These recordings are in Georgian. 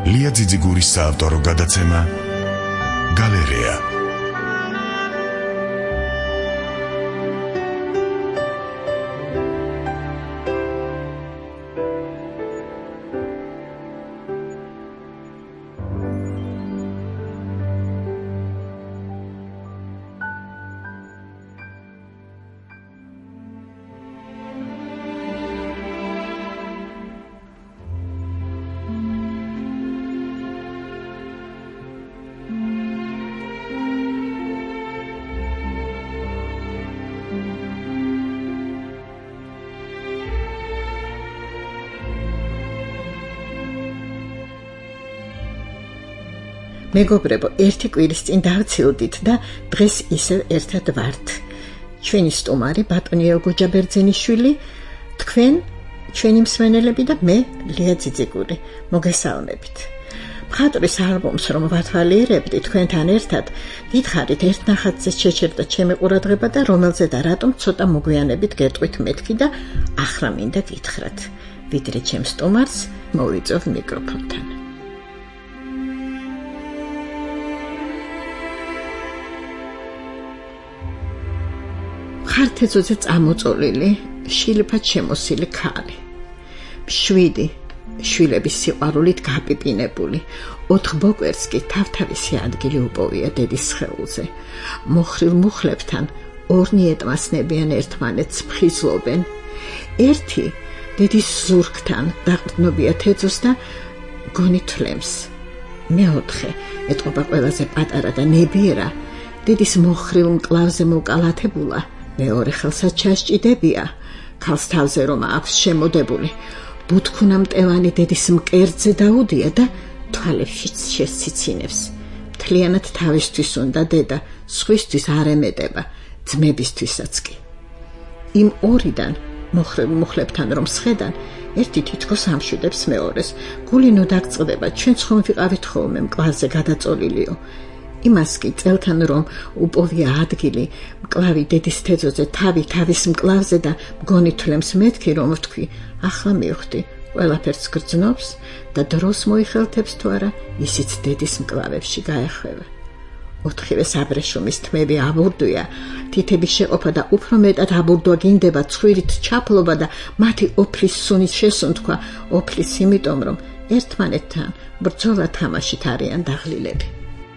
ლია ძიძიგურის საავტორო გადაცემა გალერეა. მეგობრებო, ერთი კვირის წინ დავცილდით და დღეს ისევ ერთად ვართ. ჩვენი სტუმარი ბატონი ელგოჯა ბერძენიშვილი, თქვენ ჩვენი მსმენელები და მე ლია ძიძიგური. მოგესალმებით. მხატვრის ალბომს რომ ვათვალიერებდი თქვენთან ერთად, გითხარით ერთ ნახატზე შეჩერდა ჩემი ყურადღება და რომელზე და რატომ ცოტა მოგვიანებით გეტყვით მეთქი და ახლა მინდა გითხრათ. ვიდრე ჩემ სტუმარს მოვიწევ მიკროფონთან. ხართეძოზე წამოწოლილი, შილფად შემოსილი ქალი. 7 შვილების სიყვარულით გაპიპინებული, 4 ბოკვერს კი თავთავისი ადგილი უპოვია დედის სხეულზე. მოხრილ მუხლებთან ორნი ეტმასნებიან ერთმანეთს, ფხიზლობენ. ერთი დედის ზურგთან დაყრდნობია თეძოს და გონითვლემს. მეოთხე ეტყობა ყველაზე პატარა და ნებიერა, დედის მოხრილ მკლავზე მოკალათებულა. მეორე ხელსაც ჩასჭიდებია, ქალს თავზე რომ აქვს შემოდებული, ბუთქუნა მტევანი დედის მკერდზე დაუდია და თვალებშიც შესციცინებს. მთლიანად თავისთვის უნდა დედა, სხვისთვის არ ემეტება, ძმებისთვისაც კი. იმ ორიდან მოხრილ მუხლებთან რომ სხედან, ერთი თითქოს ამშვიდებს მეორეს. გული ნუ დაგწყდება, ჩვენც ხომ ვიყავით ხოლმე მკლავზე გადაწოლილიო. იმას კი წელთან რომ უპოვია ადგილი მკლავი დედის თეძოზე თავი თავის მკლავზე და მგონითვლემს მეთქი რომ ვთქვი, ახლა მივხვდი, ყველაფერს გრძნობს და დროს მოიხელთებს თუ არა, ისიც დედის მკლავებში გაეხვევა. 4-ვე საბრეშუმის თმები აბურდვია, თითების შეყოფა და უფრო მეტად აბურდვა გინდება ცხვირით ჩაფლობა და მათი ოფლის სუნის შესუნთქვა, ოფლის იმიტომ რომ ერთმანეთთან ბრძოლა თამაშით არიან დაღლილები.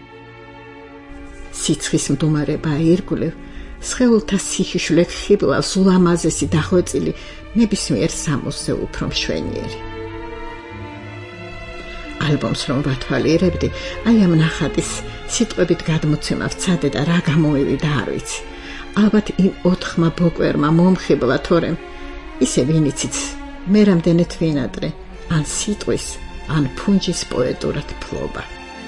სიცხის მდუმარება აირგულევ, სხეულთა სიხიშვლე ხიბლა სულამაზესი დახვეწილი, ნებისმიერ სამოსზე უფრო მშვენიერი. ალბომს რომ ვათვალიერებდი, აი ამ ნახატის სიტყვებით გადმოცემა ვცადე და რა გამომივიდა არ ვიცი. ალბათ იმ 4 ბოკვერმა მომხიბლა, თორემ ისე ვინიციც მე რამდენეთ ვინადრე, ან სიტყვის, ან ფუნჯის პოეტურად ფლობა.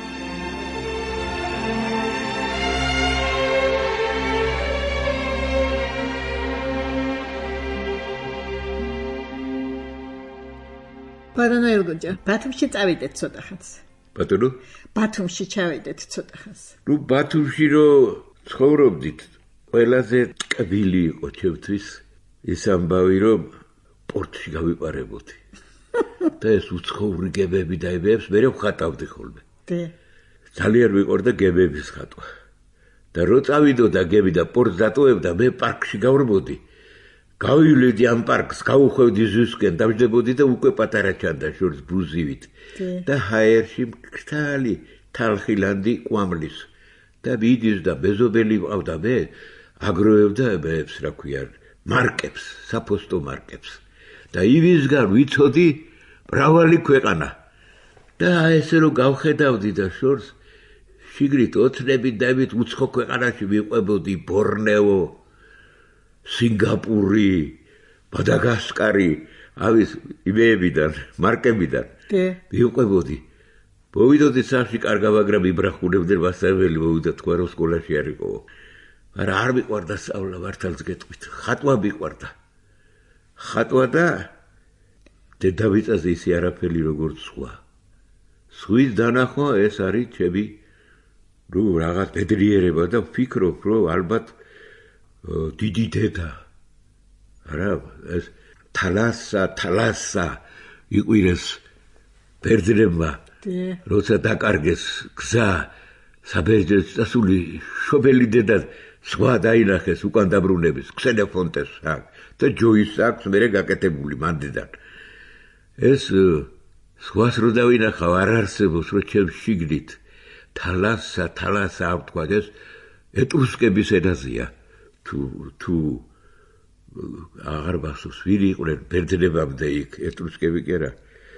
ბატონო ელგოჯა, ბათუმში წავიდეთ ცოტა ხანს. ბატონო? ბათუმში ჩავიდეთ ცოტა ხანს. ნუ ბათუმში რო ცხოვრობდით, ყველაზე ტკბილი იყო ჩემთვის ის ამბავი, რომ პორტში გავიყარებოდი. და ეს უცხოური გებები და ებებს მე ვხატავდი ხოლმე. ძალიან მიყვარდა გებების ხატვა. და რო წავიდოდა გები და პორტს დატოვებდა, მე პარკში გავრბოდი. გავივლედი ამ პარკს, გავუხვევდი ზუსკენ, დავჯდებოდი და უკვე პატარა ჩანდა შორს ბუზივით. და ჰაერში მკრთალი თალხილანდი ყვამლის. და მიდის და ბეზობელი ვყავდა მე, აგროვებდა ებებს, რა ქვია, მარკებს, საფოსტო მარკებს. და იმისგან ვიცოდი მრავალი ქვეყანა. და ესე რომ გავხედავდი და შორს შიგრით ოცნებით და ებით უცხო ქვეყანაში ვიყვებოდი ბორნეო, სინგაპური, მადაგასკარი, ავის იმეებიდან, მარკებიდან ვიყვებოდი. მოვიდოდი სახში კარგა, მაგრამ იბრახუნებდნენ მასწავლებელი, მოვიდა თქვა რომ სკოლაში არ იყო. მაგრამ არ მიყვარდა სწავლა, მართალს გეტყვით. ხატვა მიყვარდა. ხატვა და დედავიწაზე ისე არაფერი როგორც სხვა. სხვის დანახვა ეს არის ჩემი რაღაც ბედნიერება და ვფიქრობ, რომ ალბათ დიდი დედა. არა, ეს თალასა იყვირეს ბერძნებმა როცა დაკარგეს გზა საბერძნეთს წასული შობელი დედა სხვა დაინახეს უკან დაბრუნების ქსენოფონტეს აქ და ჯოის აქვს მერე გაკეთებული მანდიდან ეს სხვას რო დავინახავ არ არსებობს რო ჩემს შიგნით თალასა ვთქვა ეს ეტრუსკების ენაზეა თუ აღარ მახსოვს ვირი იყვნენ ბერძნებამდე იქ ეტრუსკები კი არა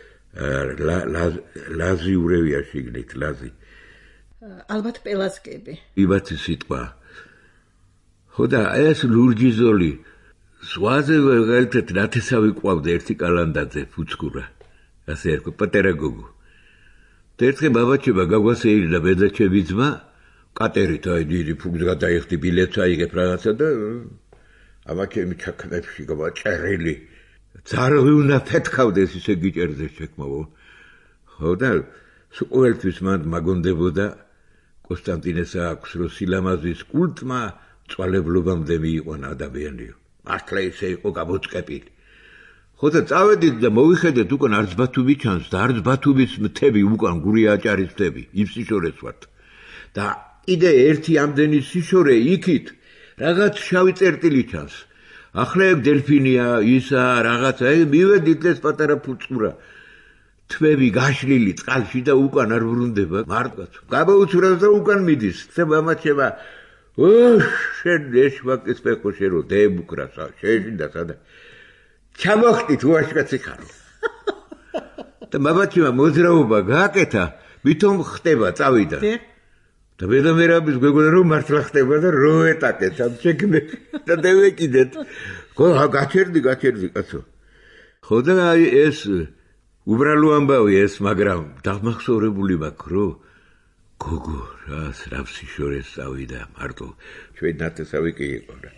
ლაზი ურევია შიგნით ლაზი ალბათ პელასკები იბათი სიტყვა ხო და ეს ლურჯიზოლი ზღვაზე ვერგალთეთ ნათესავი ყვავდა ერთი კალანდაძე ფუცკურა ასე ერქვა პატარა გოგო და ერთხელ ბაბაჩება გაგვასეირდა ბედაჩები ძმა კატერით აი დიდი ფუგს გადაიხდი ბილეთს აიღებ რაღაცა და ამა ჩემი ჩაქნებში გავაჭერილი ძარღვი უნდა ფეთქავდეს ისე გიჭერდეს შექმავო ხო და ყოველთვის მან მაგონდებოდა კონსტანტინეს აქვს რომ სილამაზის კულტმა წვალებლობამდე მიიყვანა ადამიანიო მართლა ისე იყო გამოწყებილი ხო და წავედით და მოვიხედეთ უკან არც ბათუმი ჩანს და არც ბათუმის მთები უკან გურიაჭარის მთები იმ სიშორეს ვართ და კიდე ერთი ამდენი სიშორე იქით რაღაც შავი წერტილი ჩანს ახლა ეგ დელფინია ისა რაღაცა ეგ მივედით ეს პატარა ფუცკურა თვები გაშლილი წყალში და უკან არ ვრუნდება მარტყაც გამოუცურავს და უკან მიდის და მამაჩება შენ ეშვაკის პეკოშე რო დემუკრასა შეჟინდა სადა ჩამოხტით უაშკაცი ხარო და მამაჩება მოძრაობა გააკეთა ვითომ ხტება წავიდა და მერაბის გვეგონა რომ მართლა ხტება და რო ეტაკეთ ამ შეგმე და დევეკიდეთ ხო გაჩერდი კაცო ხო და აი ეს უბრალო ამბავი ეს მაგრამ დამახსოვრებული მაქვს რომ გოგო რას სიშორეს წავიდა მარტო ჩვენ ნათესავი კი იყო რა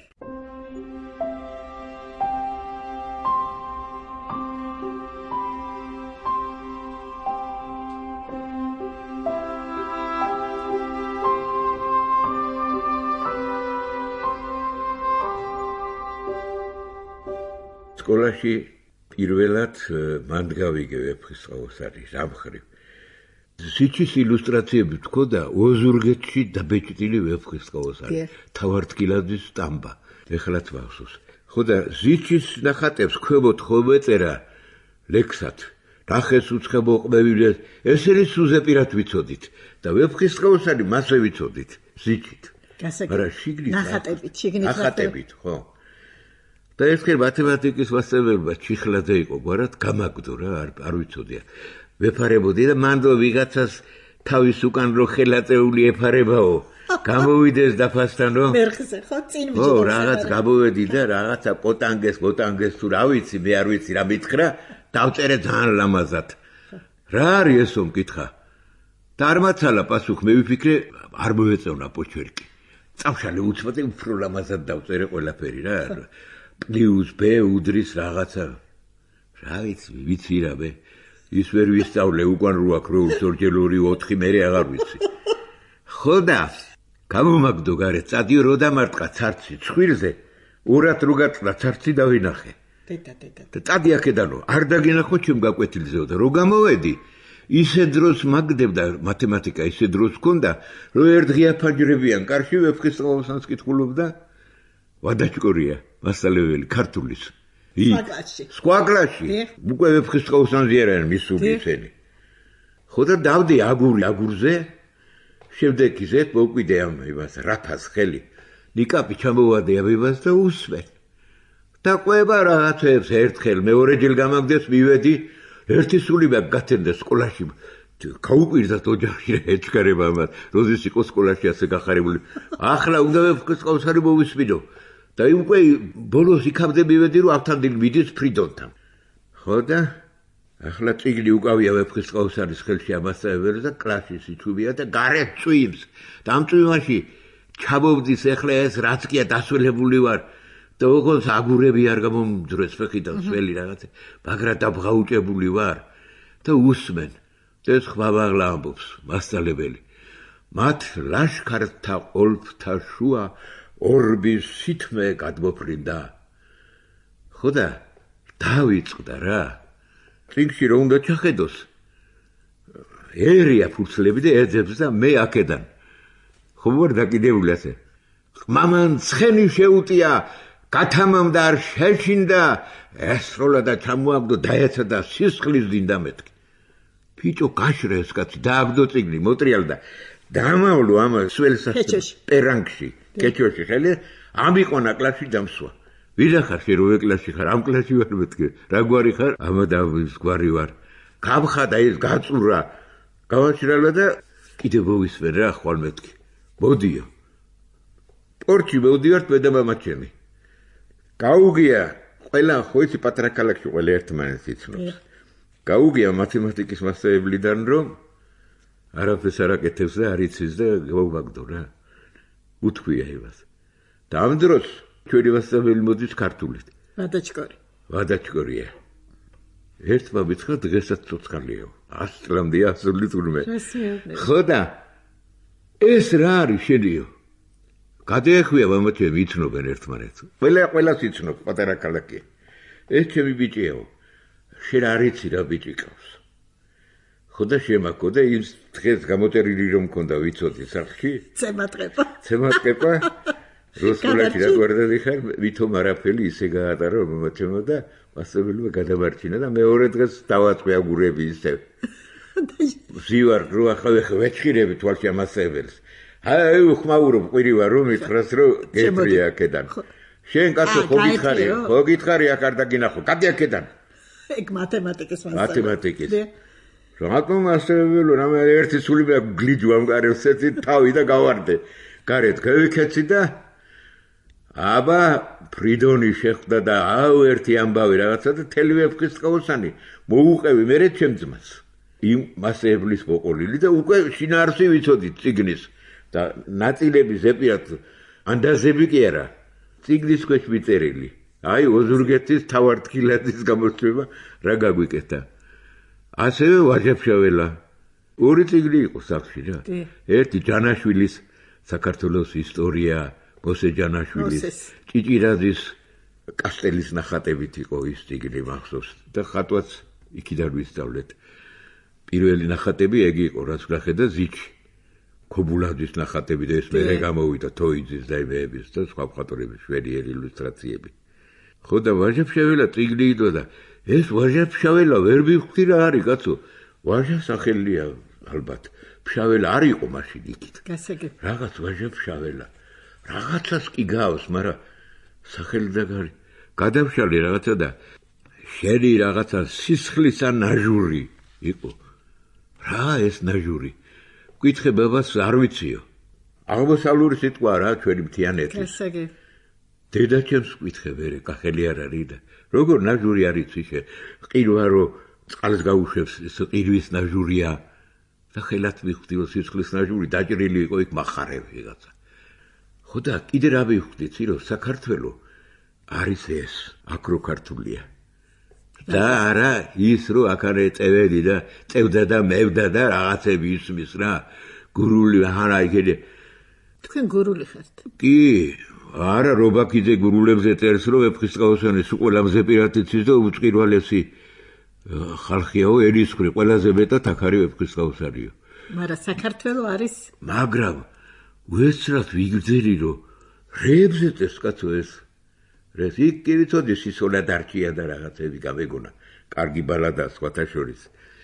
სკოლაში პირველად მან გავიგე ვეფხისტყაოს არის რა მხრივ სიჩის ილუსტრაციები თქო და ოზურგეთში დაბეჭდილი ვეფხისტყაოს არის თავარტკილაძის სტამბა ეხლაც მახსოვს ხო და სიჩის ნახატებს ქვემოთ ხოლმე წერა ლექსად ნახეს უცხებო ყმევილი ესენი სუზეპირად ვიცოდით და ვეფხისტყაოს არის მასე ვიცოდით სიჩით არა შიგნით ნახატებით ხო და ერთხელ მათემატიკის მასწავლებელმა ჩიხლაძე იყო გვარად გამაგდო რა არ ვიცოდია ვეფარებოდი და მანდ ვიღაცას თავის უკან რო ხელაწეული ეფარებაო გამოვიდეს დაფასთანო მერხზე ხო წინ ვიჯდა ხო რაღაც გამოვედი და რაღაცა პოტანგეს თუ რა ვიცი მე არ ვიცი რა მითხრა დავწერე ძალიან ლამაზად რა არის ესო მკითხა და არ მაცალა პასუხი მე ვიფიქრე არ მოვეწონა პოჩერკი წავშალე უცბად უფრო ლამაზად დავწერე ყველაფერი რა პლუს ბ უდრის რაღაცა რა ვიცი რა მე ის ვერ ვისწავლე უკან რო აქ რო ორჯერ 4 მე აღარ ვიცი ხო და გამომაგდო გარე წადიო რო დამარტყა ცარცი ცხვირზე ორად რო გაწდა ცარცი დავინახე და წადი აქედანო არ დაგინახო ჩემ გაკვეთილზეო და რო გამოვედი ისე დროს მაგდებდა მათემატიკა ისე დროს ჰქონდა რო ერთღია ფაჯრებიან კარში ვეფხისტყაოსანს კითხულობდა ვადაჭკორია მასწავლებელი ქართულის სხვა კლასში უკვე ვეფხისტყაოსანს იერენ მისული ისენი ხო და დავდი აგურზე შემდეგ ისეთ მოკვიდე ამ იმას რაფას ხელი ნიკაპი ჩამოვადე ამებას და უსმენ და ყვება რაღაცებს ერთხელ მეორეჯერ გამაგდეს მივედი ერთი სული მაგ გათენდა სკოლაში გაუკვირდა ოჯახში ეჩქარება მას როზის იყო სკოლაში ასე გახარებული ახლა უნდა ვეფხისტყაოს არის მოვისმინო და უკვე ბოლოს იქამდე მივედი რომ ავთანდილ მიდის ფრიდონთან ხო და ახლა წიგნი უკავია ვეფხისტყაოს არის ხელში ამასწავლებელი და კლასში სიჩუბია და გარეთ წვიმს და ამ წვიმაში ჩამოვდის ახლა ეს რაც კია დასველებული ვარ და ოღონდ აგურები არ გამომძრეს ფეხიდან სველი რაღაცა მაგრამ დაბღაუჭებული ვარ და უსმენ ეს ხვავაღლა ამბობს მასწავლებელი მათ ლაშქართა ყოლფთა შუა ორბის სითმე გადმოფრინდა ხო და დავიწყდა რა წიგნში რომ უნდა ჩახედოს ერია ფურცლები და ეძებს და მე აქედან. ხო ვარ დაკიდებული ასე. მამან ცხენი შეუტია, გათამამდა არ შეშინდა, ესროლა და ჩამოაგდო დაეცა და სისხლის დინდა მეთქი. ფიჭო გაშრე ეს კაცი დააგდო წიგნი, მოტრიალდა. დამავლო ამას სველსას პერანგში, კეჩოში ხელი, ამიყონა კლასში დამსვა. ვიდა ხარ შე რო კლასში ხარ, ამ კლასში ვარ მეთქი. რა გვარი ხარ? ამა დავის გვარი ვარ. გამხადა ის გაწურა. გავაჩრალა და კიდე მოვისმენ რა ხვალ მეთქი. მოდიო. პორჩი მოვდივართ მე და მამა ჩემი. გაუგია, ყველა ხო იცი პატრა ქალაქში ყველა ერთმანეთს იცნობს. გაუგია მათემატიკის მასწავლებლიდან რომ არაფერს არ აკეთებს და არ იცის და გავაგდო რა. უთქვია იმას. და ამ დროს ჩვენი მასწავლებელი მოდის ქართულით. ვადაჩკორია. ერთმა მითხრა დღესაც ცოცხალიაო. 100 წლამდე ასული თურმე. ხო და ეს რა არის შენიო? გადაეხვია მამა ჩემი იცნობენ ერთმანეთს. ყველას იცნობ პატარა ქალაქი. ეს ჩემი ბიჭიაო. შენ არ იცი რა ბიჭი ყავს. ხო და შემაქო და ის დღეს გამოწერილი რომ მქონდა ვიცოდი სახლში. ცემატყეპა. რუსულაში რა გვერდები ხარ, ვითომ არაფერი ისე გაატარა მამა ჩემო და მასწავლებელმა გადამარჩინა და მეორე დღეს დავაწყე აგურები ისე. ზივარ რო ახლა ვეჭირები თვალში მასწავლებელს. აი ხმაურო ყვირივარ რომ მითხრას რომ გეტრია აქედან. შენ კაცო ხო გითხარი აქ არ დაგინახო. გადი აქედან. ეგ მათემატიკის მათემატიკის. რატომ მასწავლებელო რამე ერთი სული მე გლიჯუ ამ გარევს ეცი თავი და გავარდე. გარეთ გავიქეცი და აბა ფრიდონი შეხვდა და აუ ერთი ამბავი რაღაცა და თელივეფქის ყავსანი მოუყევი მერე ჩემ ძმას. იმ მასწავლებლის მოყოლილი და უკვე შინაარსი ვიცოდი წიგნის. და ნაწილები ზეპირად ანდაზები კი არა წიგნის ქვეშ მიწერილი აი ოზურგეთის თავარტქილაძის გამოსწრება რა გაგვიკეთა ასევე ვაჟებშაველა ორი წიგნი იყო სახში რა ერთი ჯანაშვილის საქართველოს ისტორია მოსე ჯანაშვილის ჭიჭირაძის კასტელის ნახატებით იყო ის წიგნი მახსოვს და ხატვაც იქიდან ვისწავლეთ პირველი ნახატები ეგ იყო რაც გახედა ზიჩი ქობულაძის ნახატები და ეს მერე გამოვიდა თოიძის და იმების და სხვა მხატვრების შვედიერი ილუსტრაციები. ხო და ვაჟებშაველა წიგნი იდო და ეს ვაჟებშაველა ვერ მივხვდი რა არის კაცო. ვაჟა სახელია ალბათ. ფშაველა არ იყო მაშინ იქით. რაღაც ვაჟებშაველა. რაღაცას კი გავს, მაგრამ სახელი და გარი. გადავშალე რაღაცა და შენი რაღაცა სისხლისა ნაჟური იყო. რა ეს ნაჟური? გითხე ბაბას არ ვიციო. აღმოსავლური სიტყვა რა ჩვენი მთიანეთის. გასაგე. დედაჩემს გითხე ვერე, კახელი არ არის და როგორ ნაჟური არ იცი შე. ყირვა რომ წყალს გაუშვებს, ეს ყირვის ნაჟურია. და ხელათ მივხვდი სისხლის ნაჟური დაჭრილი იყო იქ מחარები რაღაცა. ხო და კიდე რა მივხვდი ცი რომ საქართველო არის ეს, აკრო ქართულია. და არა ის რო აქარე წევედი და წევდა და მევდა და რაღაცები ისმის რა გურული არა იქედი თქვენ გურული ხართ კი არა რობაქიძე გურულებზე წერს რომ ეფხისტყაოსანის ყველაზე პირატიცის და უწყირვალესი ხალხიაო ერისხრი ყველაზე მეტად აქ არის ეფხისტყაოსანიო მაგრამ საქართველო არის მაგრამ უეცრად ვიგრძელი რომ რეებზე წერს კაცო ეს რეს იქ კი ვიცოდი სისოლა დარჩია და რაღაცები გამეგონა კარგი ბალადა სხვათა შორის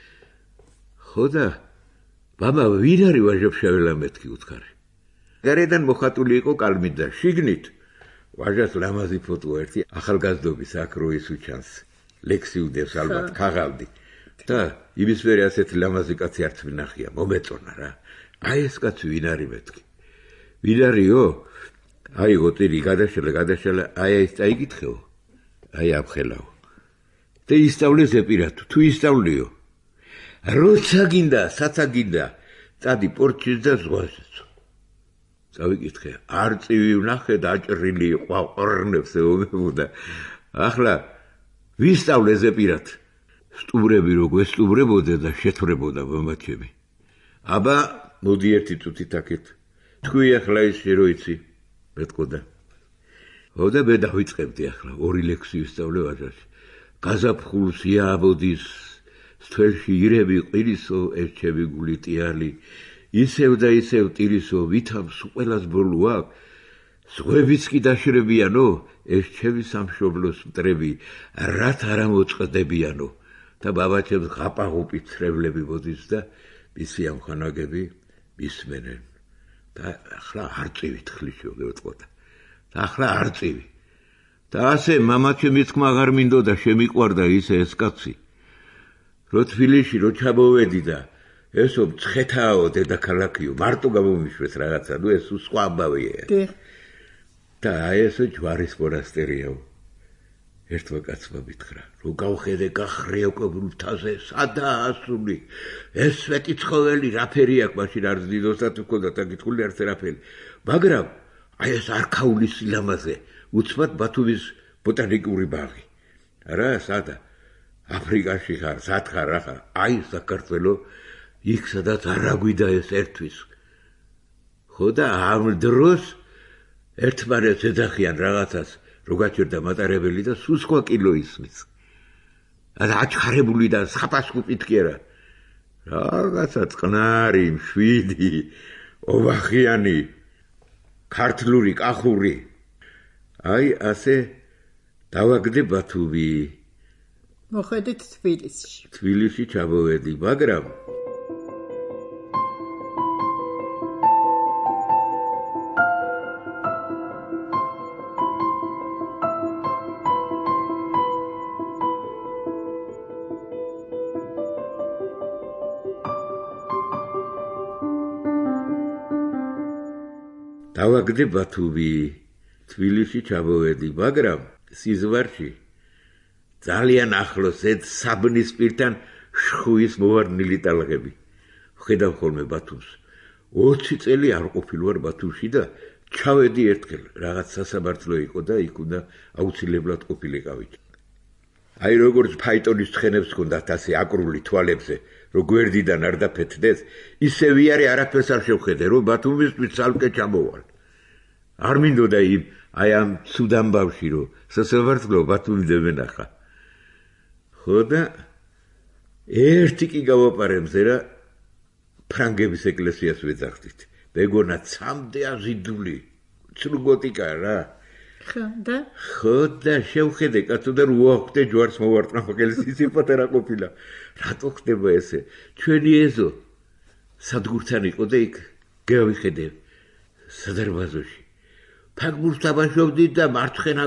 ხო და ბაბა ვინ არის ვაჟებშაველა მეთქი უთხარი გარედან მოხატული იყო კალმით და შიგნით ვაჟას ლამაზი ფოტო ერთი ახალგაზრდობის აქ რო ის უჩანს ლექსი უდევს ალბათ ქაღალდი და იმის მერე ასეთი ლამაზი კაცი არც ვნახია მომეწონა რა აი ეს კაცი ვინ არის მეთქი ვინ არისო აი გოტირი გადაშალა აი ეს წაიგითხეო აი აფხელაო და ისწავლე ზეპირად თუ ისწავლიო როცა გინდა საცა გინდა წადი პორჩის და ზღვაზეცო წავიკითხე არწივი ვნახე და აჭრილი იყო ყორნებს ეუბნებოდა ახლა ვისწავლე ზეპირად სტუმრები რო გვესტუმრებოდა და შეთვრებოდა მომაჩები აბა მოდი ერთი წუთით აქეთ თქვი ახლა ის რო იცი მეთქოდა ხო და მე დავიწყებდი ახლა ორი ლექსი ვისწავლე ვაჟაში გაზაფხულს იაბოდის თველში ირები ყვირისო ერჩები გული ტიალი ისევ და ისევ ტირისო ვითამს ყველას ბოლო აქ ზღვებიც კი დაშრებიანო ერჩები სამშობლოს მტრები რათ არა მოწყდებიანო და ბაბაჩებს ღაპაღუპით ცრებლები მოდის და მისი ამხანაგები მისმენენ და ახლა არწივით ხლიში მოგეწყოდა და ახლა არწივი და ასე მამაჩემი თქმა აღარ მინდოდა შემიყვარდა ისე ეს კაცი რო თბილისში რო ჩამოვედი და ესო მცხეთაო დედაქალაქიო მარტო გამომიშვეს რაღაცა ნუ ეს სხვა ამბავია და ესო ჯვარის მონასტერიაო ერთმა კაცმა მითხრა რომ გავხედე გახრეოკებულ მთაზე სადაა ასული ეს სვეტი ცხოველი რაფერი აქვს მაშინ არ ძიდოსად ვქონდა და გითხული არც რაფერი მაგრამ აი ეს არქაულის სილამაზე უცბად ბათუმის ბოტანიკური ბაღი არა სადა აფრიკაში ხარ სად ხარ რა ხარ აი საქართველო იქ სადაც არ აგვიდა ეს ერთვის ხო და ამ დროს ერთმანეთს ეძახიან რაღაცას რო გაჩერდა მატარებელი და სულ სხვა კილო ისმის და აჩხარებული და საფასკუპით კი არა რაღაცა წყნარი მშვიდი ოვახიანი ქართლური კახური აი ასე დავაგდე ბათუმი მოხედით თბილისში თბილისში ჩამოვედი მაგრამ დავაგდე ბათუმი თბილისში ჩამოვედი მაგრამ სიზვარში ძალიან ახლოს ეთ საბნის პირთან შხუის მოვარდნილი ტალღები ვხედავ ხოლმე ბათუმს 20 წელი არ ყოფილ ვარ ბათუმში და ჩავედი ერთხელ რაღაც სასამართლო იყო და იქ უნდა აუცილებლად ყოფილიყავი აი როგორც ფაიტონის ცხენებს ჰქონდათ ასე აკრული თვალებზე რომ გვერდიდან არ დაფეთდეს ისე ვიარე არაფერს არ შევხედე რომ ბათუმისთვის ცალკე ჩამოვალ არ მინდოდა იმ აი ამ ცუდ ამბავში რომ სასამართლო ბათუმი მენახა ხო და ერთი კი გავაპარე მზერა ფრანგების ეკლესიას ვეძახდით მეგონა ცამდე აზიდული ცრუგოტიკა რა ხო და შევხედე კაცო და უახვდე ჯვარს მოვარტყნა ეკლესიის პატარა ყოფილა რატო ხდება ესე ჩვენი ეზო სადგურთან იყო და იქ გავიხედე სადარბაზოში ფაგბურთს თამაშობდით და მარცხენა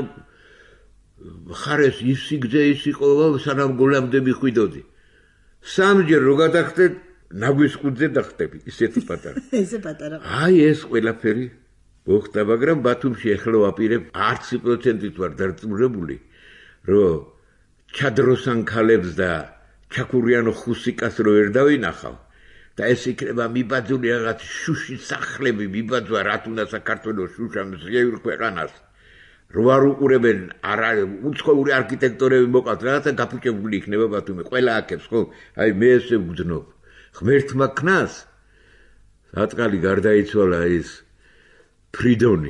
ხარეს ისიგძე ის იყო სანამ გოლამდე მიხვიდოდი სამჯერ რო გადახდე ნაგვის ყურძე დახტები ისეთი პატარა ესე პატარა აი ეს ყველაფერი მოხდა მაგრამ ბათუმში ახლა ვაპირებ 10% ვარ დარწმუნებული რომ ჩადროსან ქალებს და ჩაკურიანო ხუსიკას რო ვერ დავინახავ და ეს იქნება მიბაძული რაღაც შუშის სახლები მიბაძვა რა თუნდა საქართველოს შუშამ ზღიურ ქვეყანას რო არ უყურებენ არა უცხოური არქიტექტორები მოყავთ რაღაცა გაფუჭებული იქნება ბათუმი ყველა აქებს ხო აი მე ესე ვგძნობ ღმერთმა ქნას სატყალი გარდაიცვალა ის ფრიდონი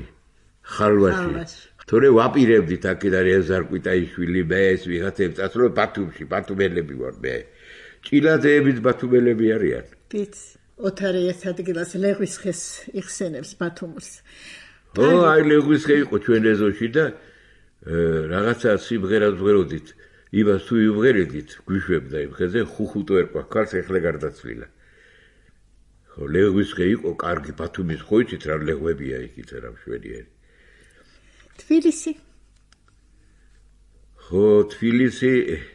ხალვაში თორე ვაპირებდით აქედან ეზარკვიტაიშვილი მე ეს ვიღაცებს წასულა ბათუმში ბათუმელები ვარ მე ჭილაძეებიც ბათუმელები არიან ვიცი ოთარი ეს ადგილას ლეღვის ხეს იხსენებს ბათუმს ო აი ლეღვის ხე იყო ჩვენ ეზოში და რაღაცა სიმღერას ვღეროდით იმას თუ ივღერედით გვიშვებდა იმ ხეზე ხუხუტო ერქვა ქალს ეხლა გარდაცვლილა ხო ლეღვის ხე იყო კარგი ბათუმის ხო იცით რა ლეღვებია იქით რა მშვენიერი თბილისი ხო თბილისი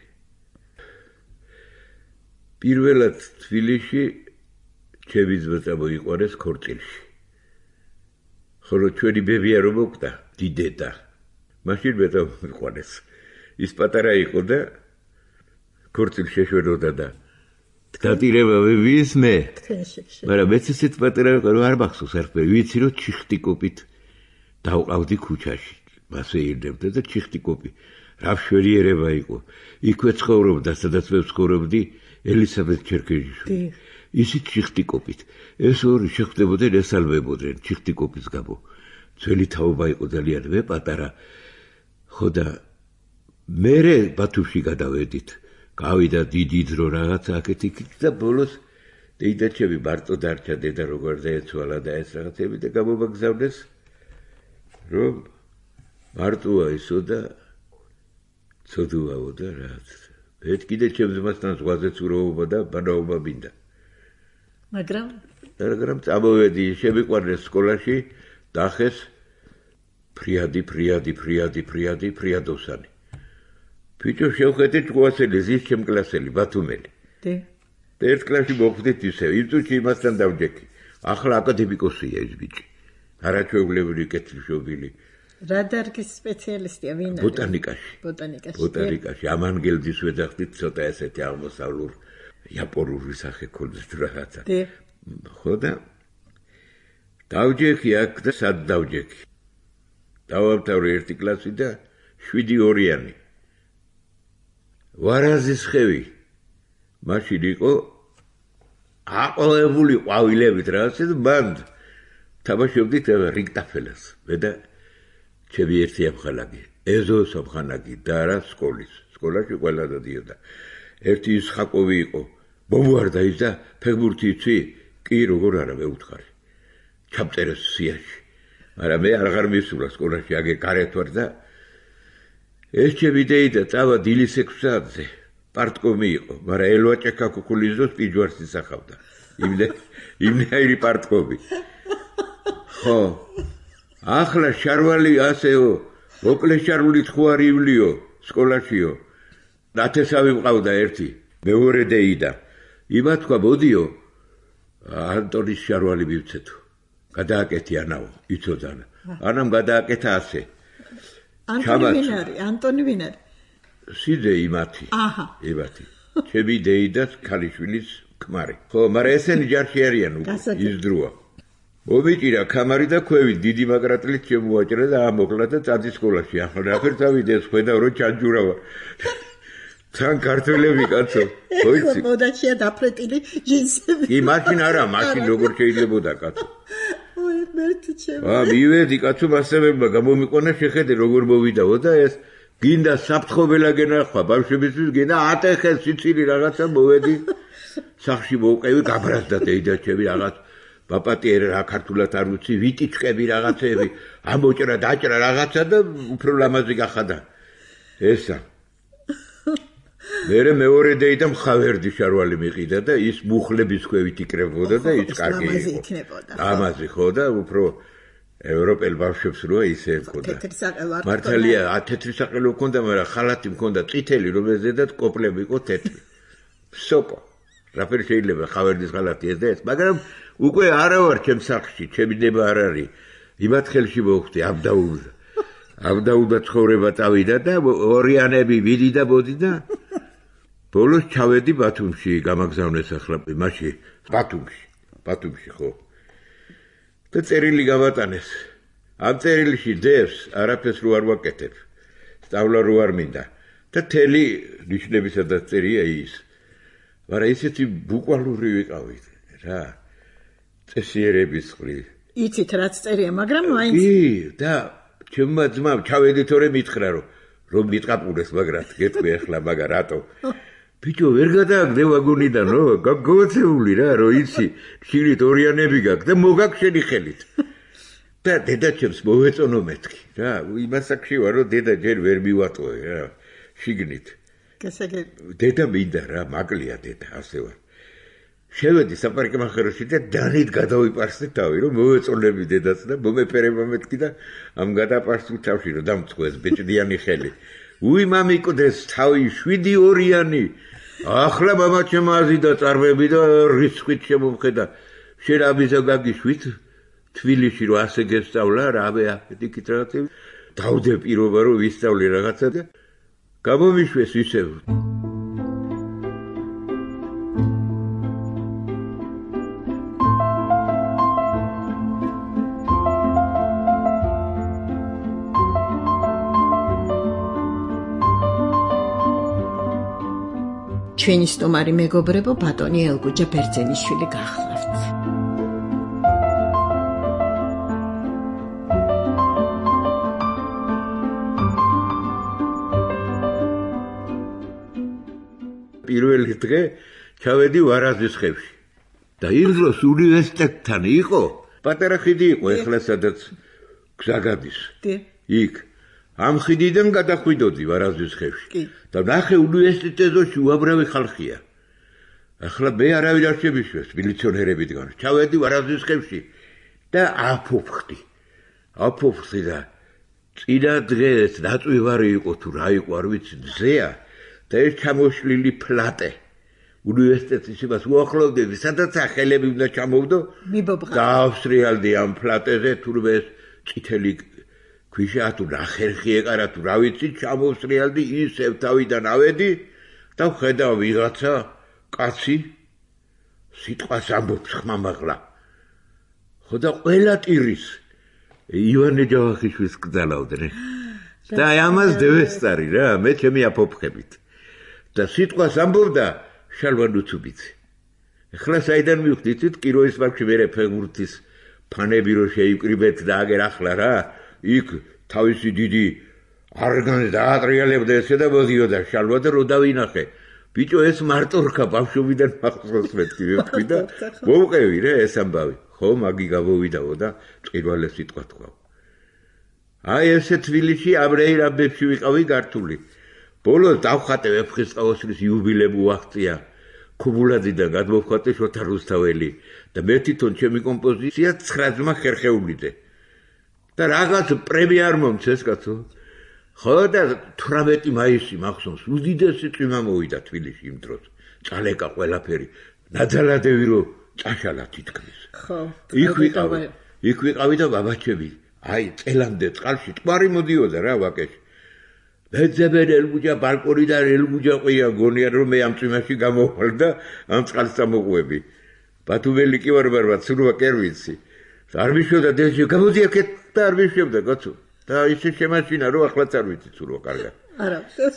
პირველად თბილისში ჩემი ძმა მოიყვანეს ქორწილში ხოლო ჩვენი ბებია რომ მოკვდა დიდედა მაშინ მე დავიყვანეს ის პატარა იყო და ქორწილში შეშვენოდა და დატირება ვისმე მაგრამ მეც ისეთ პატარა იყო რომ არ მახსოვს არაფერი ვიცი რომ ჩიხტიკოპით დავყავდი ქუჩაში მასე ირდებდა და ჩიხტიკოპი რა მშვენიერება იყო იქვე ცხოვრობდა სადაც მე ვცხოვრობდი ელისაბედ ჩერქეჟიშვილი ისიც ჩიხტიკოპით ეს ორი შეხვდებოდნენ ესალმებოდნენ ჩიხტიკოპის გამო ძველი თაობა იყო ძალიან მე პატარა ხო და მერე ბათუმში გადავედით გავიდა დიდი დრო რაღაც აქეთ იქით და ბოლოს დედაჩემი მარტო დარჩა დედა როგორ დაეცვალა და ეს რაღაცები და გამომაგზავნეს რომ მარტოა ისო და ცოდუაო და რაც ერთ კიდე ჩემს მასთან ზღვაზე ცუროობა და ბანაობა მინდა მაგრამ წამოვედი შემიყვანეს სკოლაში დახეს ფრიადოვსანი ბიჭო შევხედე ჭკუასელი ზის ჩემ კლასელი ბათუმელი და ერთ კლასში მოხვდით ისე იმ წუთში იმასთან დავჯექი ახლა აკადემიკოსია ის ბიჭი არაჩვეულებრივი კეთილშობილი რა დარგის სპეციალისტია ვინ არის? ბოტანიკაში. ამანგელდის ვეძახდით ცოტა ესეთი აღმოსავლურ იაპონური სახე ქონდეს რაღაცა. ხო და დავჯექი აქ და სად დავჯექი. დავამთავრე ერთი კლასი და 7-2-იანი. ვარაზის ხევი. მაშინ იყო აყოლებული ყვავილებით რაღაცა და ბანდ. თამაშობდით რიგტაფელას. მე და ჩემი ერთი ამხანაგი, ეზოს ამხანაგი და რა სკოლაში ყველა დადიოდა. ერთი ისხაკოვი იყო, მომვარდა ის და ფეხბურთი იცი? კი, როგორ არა მე უთხარი. ჩამწერეს სიაში. მაგრამ მე აღარ მისულა სკოლაში, აგერ გარეთ ვარ და ეს ჩემი დეიდა წავა დილის 6 საათზე. პარტკომი იყო, მაგრამ ელვაჭექა კუკულიზოს პიჯვარს ისახავდა. იმნაირი პარტკომი. ხო. ახლა შარვალი ასეო, მოკლე შარვალი ხო არ ივლიო სკოლაშიო. ნათესავი მყავდა ერთი, მეორე დეიდა. იმა თქვა მოდიო, ანტონის შარვალი მივცეთო. გადააკეთი ანაო, იცოდან. ანამ გადააკეთა ასე. ანტონი ვინ არის? სიძე იმათი. იმათი. ჩემი დეიდას ქალიშვილის ქმარი. ხო, მაგრამ ესენი ჯარში არიან უკვე, ის დროა. მომიჭირა ქამარი და ქვევით დიდი მაგრატლით შემოაჭრა და ამოკლა და წადი სკოლაში. ახლა რაფერ წავიდეს ხედავ რომ ჩანჯურავა. თან ქართველები კაცო. ხო, მოდაჩია დაფრეტილი ჯინსები. კი, მაშინ არა, მაშინ როგორ შეიძლებოდა კაცო. ой, მერტი ჩემო. მივედი კაცო მასწავლებელმა გამომიყონა შეხედე როგორ მოვიდაო და ეს გინდა საფრთხობელა გენახვა ბავშვებისთვის გინდა ატეხეს სიცილი რაღაცა მოვედი. სახში მოვყევი გაბრაზდა დეიდაჩები რაღაც ბაპატიერ რა ქართულად არ ვიცი ვიტიჩკები რაღაცები ამოჭრა დაჭრა რაღაცა და უფრო ლამაზი გახადა ესა მერე მეორე დეიდა მხავერდი შარვალი მიყიდა და ის მუხლების ქვევით იკრებოდა და ის კარგი იყო ლამაზი ხო და უფრო ევროპელ ბავშვებს როა ისე მქონდა მართალია თეთრი საყელო მქონდა მაგრამ ხალათი მქონდა წითელი რომელზედაც კოპლები იყო თეთრი სოკო რაფერ შეიძლება ხავერდის ხალათი ეს და ეს მაგრამ უკვე არა ვარ ჩემ სახში, ჩემი ნება არ არის. იმათ ხელში მოვხვდი, აბდაუდა ცხოვრება წავიდა და ორიანები ვიდი და ბოდი და ბოლოს ჩავედი ბათუმში, გამაგზავნეს ახლა მაშინ ბათუმში ხო. და წერილი გავატანეს. ამ წერილში დევს არაფერს რო არ ვაკეთებ. სწავლა რო არ მინდა. და თელი ნიშნებისადაც წერია ის. მაგრამ ისეთი ბუკვალური ვიყავი რა. წესიერების ხრი. იცით რაც წერია, მაგრამ მაინც კი, და ჩემმა ძმამ ჩავედი თორე მითხრა რომ მიტყაპურეს, მაგრამ გეტყვი ახლა მაგა რატო? ბიჭო, ვერ გადააგდე ვაგონიდან, რო გაგოცეული რა, რო იცი, ხილით ორიანები გაქვს და მოგაქვს შენი ხელით. და დედაჩემს მოვეწონო მეთქი, რა, იმასაკში ვარ, რომ დედა ჯერ ვერ მივატოვე რა, შიგნით. დედა მინდა რა, მაკლია დედა, ასე ვარ. შევედი საპარკმახეროში და დანით გადავიპარსე თავი, რომ მოვეწონები დედას და მომეფერება მეთქი და ამ გადაპარსულ თავში რომ დამწყვეს ბეჭდიანი ხელი. უი მამიკდეს თავი 7-2-იანი. ახლა მამა ჩემო აზიდა წარმები და რისხვით შემომხედა. შენ ამისა გაგიშვით თბილისში რომ ასე გესწავლა, რამე აქეთ რაღაცები. დავდე პირობა რომ ვისწავლე რაღაცა და გამომიშვეს ისევ. ჩვენი სტუმარი მეგობრებო ბატონი ელგუჯა ბერძენიშვილი გახლავთ. პირველი დღე ჩავედი ვარაზის ხევში. და იმ დროს უნივერსიტეტთან იყო, პატარა ხიდი იყო, ეხლა სადაც გზა გადის. იქ ამ ხიდიდან გადახვიდოდი ვარაზის ხევში. და ნახე უნივერსიტეტში უამრავი ხალხია. ახლა მე არავინ არ შემიშვეს მილიციონერებიდან. ჩავედი ვარაზის ხევში და აფოფხდი და წინა დღეს დაწვივარი იყო თუ რა იყო არ ვიცი ძეა და ეს ჩამოშლილი ფლატე უნივერსიტეტის იმას უახლოვდები სადაც სახელები უნდა ჩამოვდო და ავსტრიალდი ამ ფლატეზე თურმე წითელი ქვიშა თუ ნახერხი ეკარა თუ რა ვიცი ჩამოვსრიალდი ისევ თავიდან ავედი და ვხედავ ვიღაცა კაცი სიტყვას ამბობს ხმამაღლა ხო და ყველა ტირის ივანე ჯავახიშვილს გძალავდნენ და ამას დევესტარი რა მე ჩემი აფოფხებით და სიტყვას ამბობდა შალვა ნუცუბიძე ეხლა საიდან მივხვდით კიროვის პარკში მერე ფეგურთის ფანები რო შეიკრიბეთ და აგერ ახლა რა იქ თავისი დიდი არგანს დაატრიალებდა ესე და მოდიოდა შალვა და რო დავინახე ბიჭო ეს მარტო რქა ბავშვობიდან მახსოვს მეთქი ვიყავი და მოვყევი რა ეს ამბავი ხო მაგი გავოვიდაო და პირველ სიტყვა თქვა აი ესე თბილისში აბრეირაბებში ვიყავი გართული ბოლოს დავხატე ვეფხისტყაოსნის იუბილემ უაღწია ქუბულაძიდან გადმოვხატე შოთა რუსთაველი და მე თვითონ ჩემი კომპოზიცია 9 ძმა ხერხეულიძე და რაღაც პრემია არ მომცეს კაცო ხო და 18 მაისი მახსოვს უდიდესი წვიმა მოვიდა თბილისში იმ დროს წალეკა ყველაფერი ნაძალადევი რო წაშალა თითქმის ხო იქ ვიყავი და ბაბაჩები აი წელამდე წყალში ტყარი მოდიოდა რა ვაკეში მეძებენ ელგუჯა ბალკონიდან ელგუჯა ყია გონია რომ მე ამ წვიმაში გამოვალ და ამ წყალს წამოყვები ბათუმელი კი ვარ ბარბად სულვა კერვიცი არ მიშოდა დეჟი გამოდი აქეთ და არ მიშობდა კაცო და ისე შემაშინა რომ ახლაც არ ვიცი სულვა კარგად არა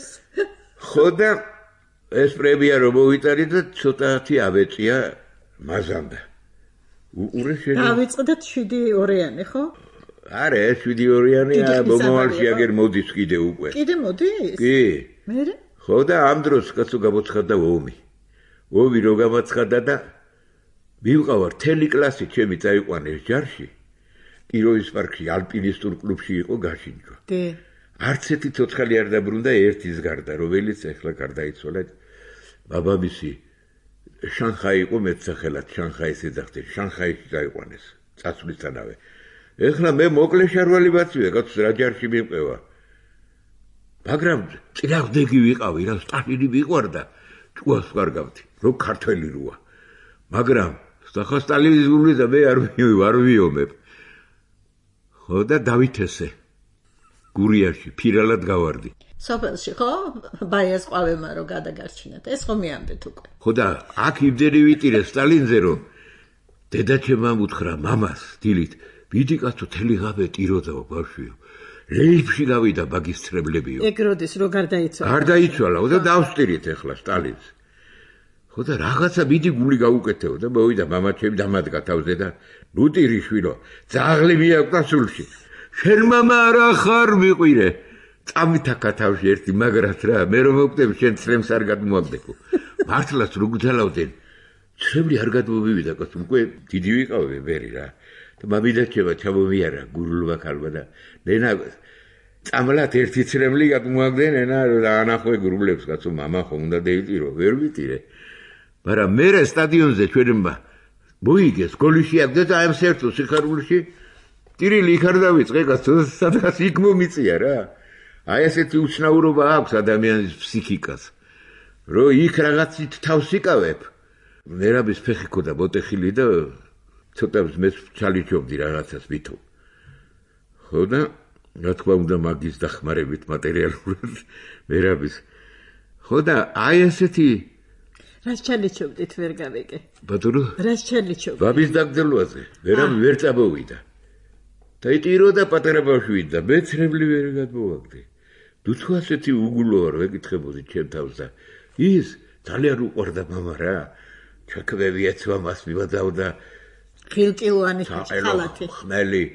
ხო და ეს პრემია რომ მოვიტარი და ცოტათი ავეწია მაზანდა უყურე შენ დავიწყდეთ 7-2-იანი ხო არა 7-2-იანი მომავალში აგერ მოდის კიდე უკვე კიდე მოდის კი მე ხო და ამ დროს კაცო გამოცხადდა ომი რო გამოცხადდა და მივყავარ თელი კლასი ჩემი წაიყვანეს ჯარში კიროვის პარკში ალპინისტურ კლუბში იყო გაშინჯვა არც ერთი ცოცხალი არ დაბრუნდა ერთის გარდა რომელიც ახლა გარდაიცვალა ბაბამისი შანხაი იყო მეცახელად შანხაის ეძახდა შანხაიში წაიყვანეს წასვლისთანავე ეხლა მე მოკლე შარვალი ბაცვია კაცო რა ჯარში მივყევა მაგრამ წინააღმდეგი ვიყავი რა სტალინი მიყვარდა ჭუას ვარგავდი რო ქართველი როა მაგრამ სახა სტალინის გული და მე არ ვიომებ ხო და დავითესე გურიაში ფირალად გავარდი სოფელში ხო ბაიას ყვავემა რო გადაგარჩინეთ ეს ხო მეამბეთ უკვე ხო და აქ იმდენი ვიტირე სტალინზე რომ დედაჩემ უთხრა მამას დილით ვიდი კაცო თელი ღამე ტიროდაო ბავშვიო რეიფში გავიდა მაგისტრებლებიო ეგ როდის რო გარდაიცვალა არ დაიცვალაო და დავსტირით ახლა სტალინს ხო და რაღაცა მიდი გული გაუკეთეო და მოვიდა მამაჩემი დამადგა თავზე და ნუ ტირიშვილო ძაღლი მიაკვდა სულში შენ მამა არა ხარ მიყვირე წამითაკა თავში ერთი მაგრად რა მე რომ მოვკვდები შენ ცრემს არ გადმოაგდებო მართლაც რო გძალავდნენ ცრემლი არ გადმოვივიდა კაცო უკვე დიდი ვიყავი ბერი რა და მამიდაჩემა ჩამომიარა გურულვა ქალბა და ნენა წამლად ერთი ცრემლი გადმოაგდნენ ენა რა ანახვე გურულებს კაცო მამა ხომ უნდა დაიტირო ვერ ვიტირე მაგრამ მე სტადიონზე ჩვენმა მოიგეს გოლიში აგდა და ამ სერტო სიხარულში ტირილი იქ არ დავიწყე კაცო სადღაც იქ მომიწია რა აი ესეთი უცნაურობა აქვს ადამიანის ფსიქიკას რომ იქ რაღაცით თავს იკავებ ნერაბის ფეხი ქონდა მოტეხილი და ცოტა მე ჩალიჩობდი რაღაცას ვითო ხო და რა თქმა უნდა მაგის დახმარებით მატერიალურად ნერაბის ხო და აი ესეთი რას ჩალიჩობდით ვერ გავიგე ბატონო რას ჩალიჩობდით ბაბის დაგძელვაზე ვერ წამოვიდა და იტიროდა პატარა ბავშვი და მე ცრემლი ვერ გადმოვაგდე თუ ასეთი უგულო არ ვეკითხებოდი ჩემ თავს და ის ძალიან უყვარდა მამა რა ჩაქვევი ეცვა მას მივადავდა ხილკილოვანი ხალათი ხმელი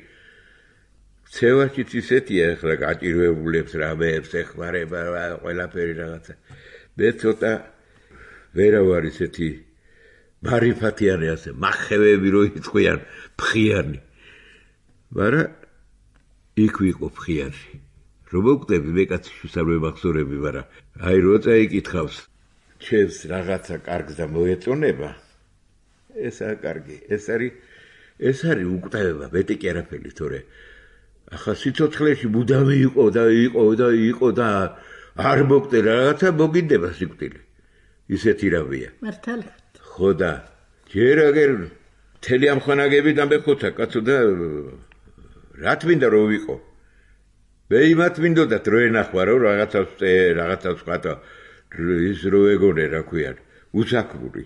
ცევაშიც ისეთია ახლა გაჭირვებულებს რამეებს ეხმარება ყველაფერი რაღაცა მე ცოტა ვერა ვარ ისეთი მარიფათიანი ასე მახევები რო იწყვიან ფხიანი მაგრამ იქ ვიყო ფხიანში რომ მოვკვდები მე კაცი შესაძლო მახსოვრები მაგრამ აი რო წაიკითხავს ჩემს რაღაცა კარგს და მოეწონება ესაა კარგი ეს არის უკვდავება მეტი კი არაფერი თორე ახლა სიცოცხლეში მუდამი იყო და არ მოვკვდე რაღაცა მოგინდება სიკვდილი ისეთი რავია მართალია ხო და ჯერ აგერ მთელი ამ ხანაგები დამეხოცა კაცო და რა თმინდა რომ ვიყო მე იმათ მინდოდათ რო ენახვა რომ რაღაცას ვყავდა ის რო ეგონე რა ქვიან უსაქმური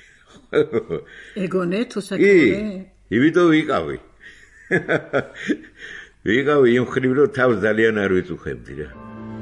ეგონე თუ საქმე იმიტომ ვიყავი იმ ხრივ რომ თავს ძალიან არ ვიწუხებდი რა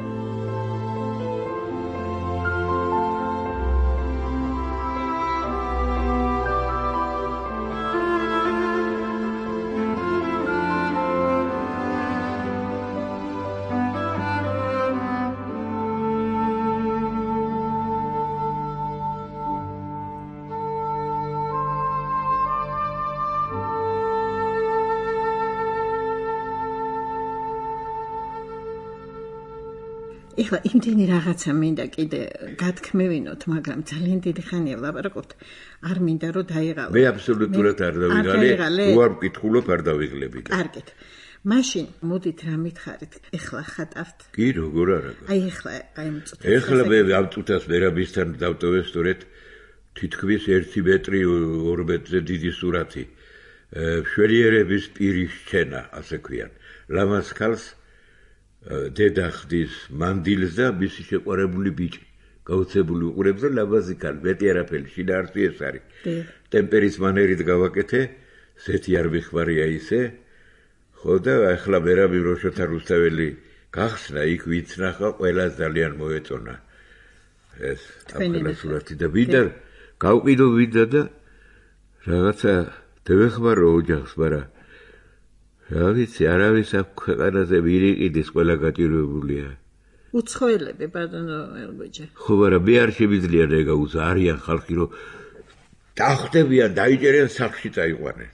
ეხლა იმდენი რაღაცა მინდა კიდე გათქმევინოთ, მაგრამ ძალიან დიდი ხანია ვლაპარაკობთ. არ მინდა რომ დაიღალო. მე აბსოლუტურად არ დავიღალე. უარ მკითხულობ, არ დავიღლები. კარგით. მაშინ მოდით რა მითხარით? ეხლა ხატავთ? კი, როგორ არა. აი ეხლა აი ამ წუთას. ეხლა მე ამ წუთას ვერაბისთან დავტოვე სწორედ თითქმის 1 მეტრი 2 მეტრზე დიდი სურათი. მშვენიერების პირის შენა, ასე ქვიან. ლამაზ ქალს დედა ხდის მანდილს და მისი შეყვარებული ბიჭი გაუცებული უყურებს და ლამაზი ქალი მეტი არაფერი შინაარსი ეს არის ტემპერის მანერით გავაკეთე ზეთი არ მიხმარია ისე ხო და ახლა მერაბი როშოთა რუსთაველი გახსნა იქ ვიცნახა ყველას ძალიან მოეწონა ეს ახლა სურათი და ვიდა გავყიდო და რაღაცა დავეხმარო ოჯახს მაგრამ რა ვიცი, არავის აქ ქვეყანაზე ვირიყიდის ყველა გაჭირვებულია. უცხოელები, ბატონო ელბეჯა. ხო, მაგრამ მე არ შემიძლია ეგაუზა, არიან ხალხი, რომ დახტებიან, დაიჭერენ სახლში წაიყვანენ.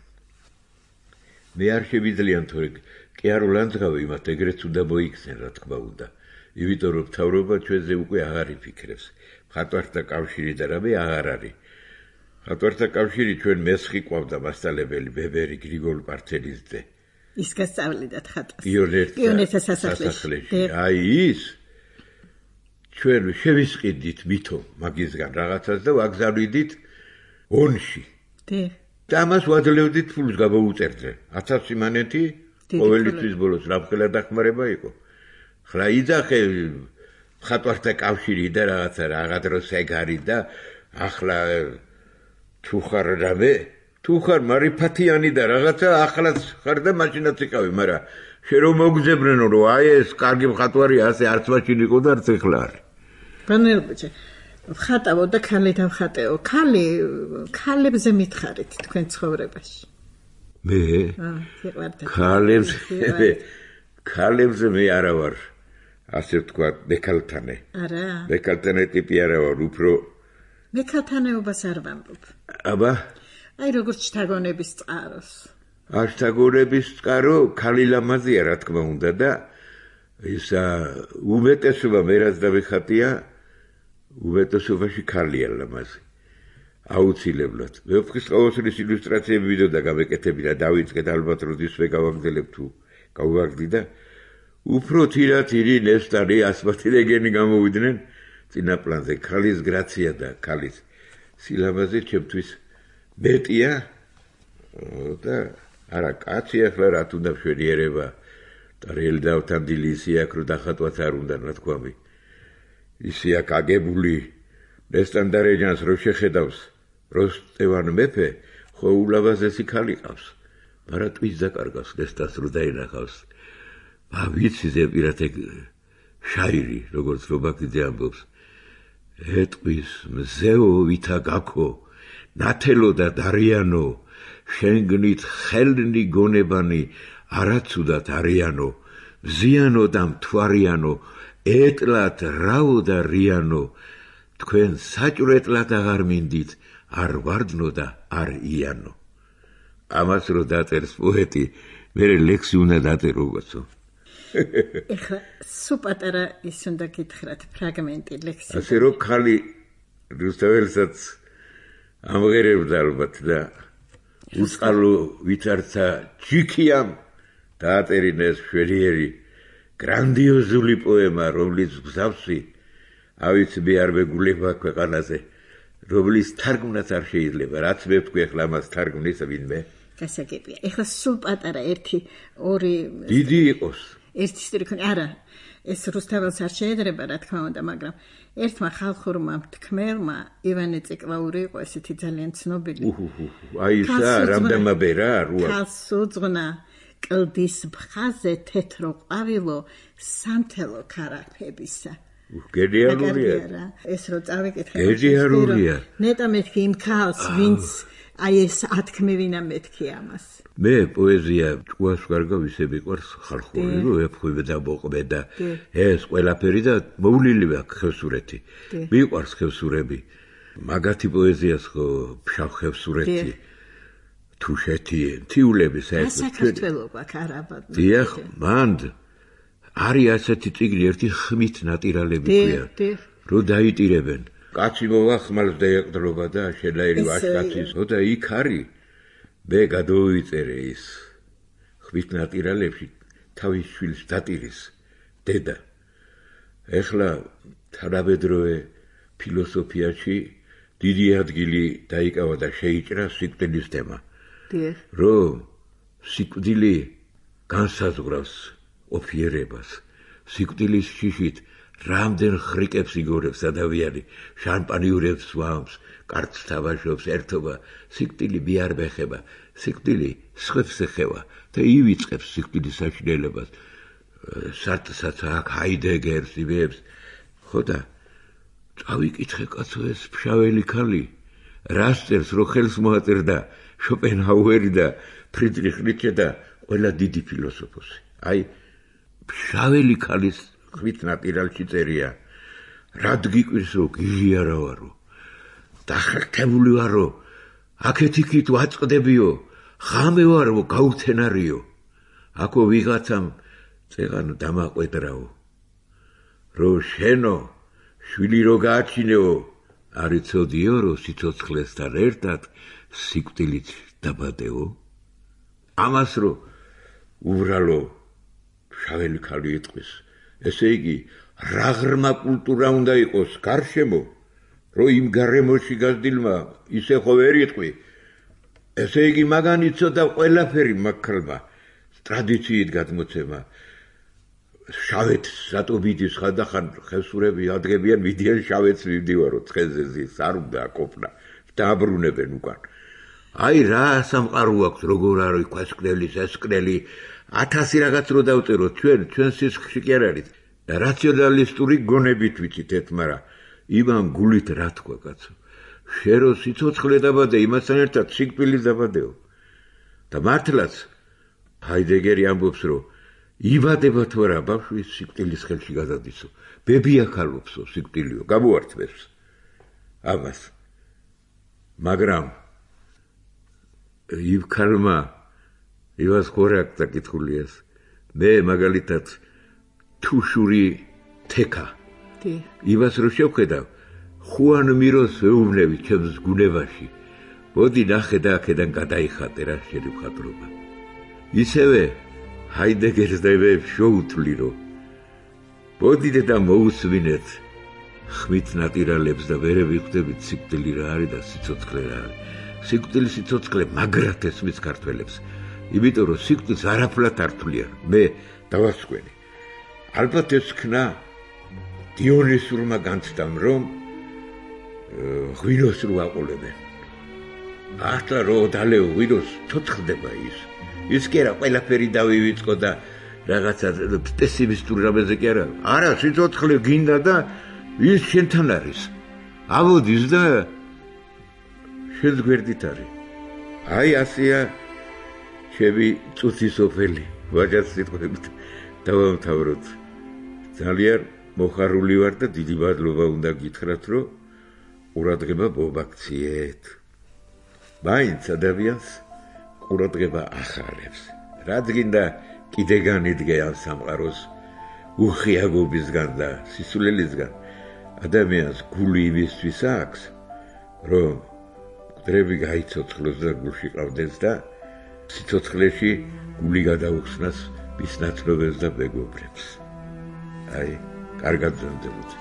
მე არ შემიძლია, თორე კი არ ვლანძღავი იმათ, ეგრეც უნდა მოიქცენ, რა თქმა უნდა. იმიტომ რომ მთავრობა ჩვენზე უკვე აღარ იფიქრებს. მხატვართა კავშირი და რამე აღარ არის. მხატვართა კავშირი ჩვენ მესხი ყვავდა მასწავლებელი ბებერი გრიგოლ პართელიძე. ის გასწავლიდათ ხატას. პიონერთა სასახლეში. აი ის ჩვენ შევისყიდით მითო მაგისგან რაღაცას და ვაგზავნიდით ონში. და ამას ვაძლევდით ფულს გამოუწერდე. 1000 იმანეთი ყოველთვის ბოლოს რამხელა დახმარება იყო. ხლა იძახე მხატვართა კავშირი და რაღაც დროს ეგ არის და ახლა თუ ხარ რამე თუ ხარ მარიფათიანი და რაღაცა ახლაც ხარ და მაშინაც იყავი, მაგრამ შენ რომ მოგძებნენო რომ აი ეს კარგი მხატვარია, ასე არც მაშინ იყო და არც ეხლა არის. ბანელბეჭე, ხატავო და ქალი დავხატეო. ქალებზე მითხარით თქვენ ცხოვრებაში. მე? ქალებზე მე არა ვარ. ასე ვთქვა, მექალთანე. არა. მექალთანე ტიპი არა ვარ, უფრო მექალთანეობას არ ვამბობ. აბა აი როგორც შთაგონების წყაროს. შთაგონების წყარო ქალი ლამაზია რა თქმა უნდა და ისა უმეტესობა მე რაც დავიხატია უმეტესობაში ქალია ლამაზი. აუცილებლად. მე ვფიქრობ ყოველთვის ილუსტრაციები ვიდეო და გავეკეთები და დავიწყეთ ალბათ როდისვე გავაგრძელებ თუ გავაგრძდი და უფრო თირათირი ნესტარი ასპათირეგენი გამოვიდნენ წინა პლანზე ქალის გრაცია და ქალის სილამაზე ჩემთვის მეტია და არა კაცი ახლა რა თუნდა მშვენიერება და რეალი დავთანდილი ისე აქ რომ დახატვაც არ უნდა რა თქვა მე ისე აქ აგებული ნესტანდარეჯანს რო შეხედავს როსტევან მეფე ხო ულამაზესი ქალი ყავს მაგრამ ტვის დაკარგავს ნესტას რო დაინახავს ვიცი ზეპირად ეგ შაირი როგორც ლობაკიძე ამბობს ეტყვის მზეო ვითა გაქო ნათელო და დარიანო შენგნით ხელნი გონებანი არაცუდათ არიანო მზიანო და მთვარიანო ეტლათ რაო და რიანო თქვენ საჭვრეტლად აღარ მინდით, არ ვარდნო და არ იანო. ამას რო დაწერს პოეტი, მერე ლექსი უნდა დაწერობაცო. ეხლა სუპატარა ის უნდა გითხრათ ფრაგმენტი ლექსი. ასე რომ ხალი რუსთაველსაც ამღერებდა ალბათ და უწყალო ვიცარცა ჯიქიამ დააწერინა ეს შვერიერი გრანდიოზული პოემა, რომლის გზავსი ავიცი მე არ მეგულება ქვეყანაზე, რომლის თარგმნაც არ შეიძლება, რაც მე ვთქვი ახლა ამას თარგმნის ვინმე. გასაგებია. ეხლა სულ პატარა ერთი ორი დიდი იყოს. ერთი სტრიქონი არა ეს რუსთაველს არ შეედრება რა თქმა უნდა, მაგრამ ერთმა ხალხურმა თქმელმა ივანე წეკლაური იყო ესეთი ძალიან ცნობილი. აი ისა რამდენმა ბერა რუა. ქალს უძღვნა კლდის ბხაზე თეთრო ყვავილო სამთელო ქარაფებისა. გენიალურია. ეს რო წავიკითხე. გენიალურია. ნეტა მეთქი იმ ქალს, ვინც აი ეს ათქმევინა მეთქი ამას. მე პოეზია ჭუას ვარ გავისე მიყვარს ხალხური, რომ ეფხვი და მოყმე და ეს ყველაფერი და მოვლილი აქვს ხევსურეთი. მიყვარს ხევსურები. მაგათი პოეზიას ხო ფშავ ხევსურეთი. თუშეთი, თიულები საერთოდ. საქართველოა ქარაბად. დიახ, მანდ არის ასეთი წიგნი ერთი ხმით ნატირალები ქვია. რო დაიტირებენ. კაცი მოვახმალს და ეყდრობა და შენაირი ვაშკაცის. და იქ არის მე გადავიწერე ის ხმით ნატირალებში თავის შვილს დატირის დედა. ეხლა თანამედროვე ფილოსოფიაში დიდი ადგილი დაიკავა და შეიჭრა სიკვდილის თემა. რომ სიკვდილი განსაზღვრავს ოფიერებას. სიკვდილის შიშით რამდენ ხრიკებს იგორებს ადამიანი, შამპანიურებს ვამს, კარts თამაშობს, ერთობა. სიკვდილი მიარ მეხება, სიკვდილი სხვებს ეხება და ივიწყებს სიკვდილის საშინელებას. სარტსაც აქ ჰაიდეგერს იბებს. ხო და წავიკითხე კაცო ეს ფშაველი ქალი, რას წერს, რო ხელს მოაწერდა შოპენჰაუერი და ფრიდრიხ ნიცშე და ყველა დიდი ფილოსოფოსი. აი ფშაველი ქალის ხმით ნატირალში წერია. რად გიკვირს რომ გიჟი არა ვარო, დახერხებული ვარო, აქეთ-იქით ვაწყდებიო, ხამე ვარო, გაუთენარიო. აქო ვიღაცამ წეღანო დამაყვედრაო. რო შენო შვილი რო გააჩინეო, არ იცოდიო რომ სიცოცხლესთან ერთად სიკვდილით დაბადეო. ამას რო უბრალო ფშაველი ქალი იტყვის. ესე იგი რა ღრმა კულტურა უნდა იყოს გარშემო, რომ იმ გარემოში გაზრდილმა ისე ხო ვერ იტყვი. ესე იგი მაგან იცოდა ყველაფერი მაგქალმა ტრადიციით გადმოცემა. შავეთ სატობიდის ხანდახან ხევსურები ადგებიან, მიდიან შავეთს მივდივარო ცხენზე ზის, არ უნდა აკოფნა, დააბრუნებენ უკან. აი რა სამყარო აქვს, როგორ არის ქვესკნელის, ესკნელი, 1000 რაღაც რო დავწეროთ ჩვენ სისხლში კი არ არის. რაციონალისტური გონებით ვიცით ერთ, მაგრამ იმან გულით რა თქვა კაცო. შენ რო სიცოცხლე დაბადე, იმასთან ერთად სიკვდილი დაბადეო. და მართლაც ჰაიდეგერი ამბობს, რომ იბადება თუ არა ბავშვი სიკვდილის ხელში გადადისო. ბები ახალობსო სიკვდილიო, გამოართმევს ამას. მაგრამ ივქალმა ივას ხორაკ დაკითხულიას. მე მაგალითად თუშური თეკა. ივას რო შევხედავ, ხუან მიროს ვეუბნები ჩემს გუნებაში. მოდი ნახე და აქედან გადაიხატე რა შენი მხატვრობა. ისევე ჰაიდეგერს და მე შოუთვლი რომ მოდიდე და მოусვინეთ ხმით ნატირალებს და ვერ ვიხვდებით სიკვდილი რა არის და სიცოცხლე რა არის. სიკვდილი სიცოცხლე მაგრად ესმის ქართველებს. იმიტომ რომ სიკვდილს არაფრად არ თვლიან. მე დავასკვენი. ალბათ ეს ქნა დიონისურმა განცდამ, რომ ღვინოს რო აყოლებენ. ახლა რო დალეო ღვინოს ცოცხლდება ის. ის კი არა ყველაფერი დავივიწყო და რაღაცა პესიმისტური რამეზე კი არა. არა, სიცოცხლე გინდა და ის შენთან არის. ავოდის და შენს გვერდით არის. აი ასეა ჩემი წუთის ოფელი. ვაჟაც სიტყვებით დავამთავროთ. ძალიან მოხარული ვარ და დიდი მადლობა უნდა გითხრათ, რომ ყურადღება მოვაქციეთ. მაინც ადამიანს ყურადღება ახარებს. რაც გინდა კიდე განიდგე ამ სამყაროს უხიაგობისგან და სისულელისგან, ადამიანს გული იმისთვის აქვს, რომ მკვდრები გაიცოცხლოს და გულში ყავდეს და სიცოცხლეში გული გადაუხსნას მის ნაცნობებს და მეგობრებს. აი, კარგად ზამთრობთ.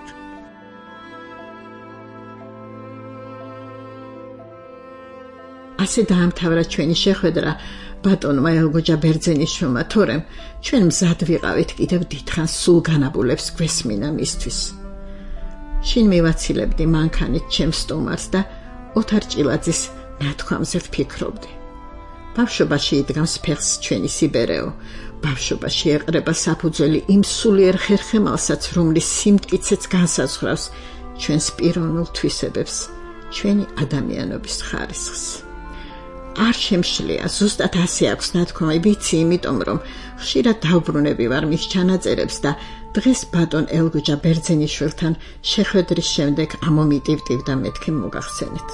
ასე დაამთავრა ჩვენი შეხვედრა ბატონმა ელგოჯა ბერძენიშვილმა, თორემ ჩვენ მზად ვიყავით კიდევ დიდხანს სულ განაბულებს გვესმინა მისთვის. შინ მივაცილებდი მანქანით ჩემს სტუმარს და ოთარ ჭილაძის ნათქვამზე ვფიქრობდი. ბავშვობაში იდგამს ფეხს ჩვენი სიბერეო, ბავშვობაში ეყრება საფუძველი იმ სულიერ ხერხემალსაც, რომლის სიმტკიცეც განსაზღვრავს ჩვენს პიროვნულ თვისებებს, ჩვენი ადამიანობის ხარისხს. არ შემშლია, ზუსტად ასე აქვს ნათქვამი, ვიცი, იმიტომ რომ ხშირად დავბრუნები ვარ მის ჩანაწერებს და დღეს ბატონ ელგოჯა ბერძენიშვილთან შეხვედრის შემდეგ ამომიტივტივ და მეთქი მოგახსენეთ.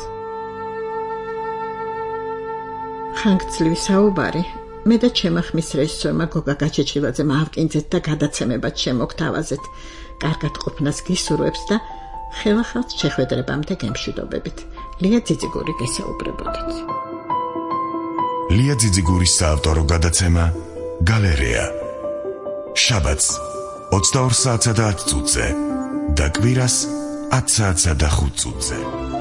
ხანგრძლივი საუბარი მე და ჩემმა ხმის რეჟისორმა გოგა გაჩეჩილაძემ ავკინძეთ და გადაცემებად შემოგთავაზეთ. კარგად ყოფნას გისურვებს და ხელახალ შეხვედრებამდე გემშვიდობებით. ლია ძიძიგური გესაუბრებოდით. ლია ძიძიგურის საავტორო გადაცემა გალერეა. შაბათს 22 საათსა და 10 წუთზე და კვირას 10 საათსა და 5 წუთზე.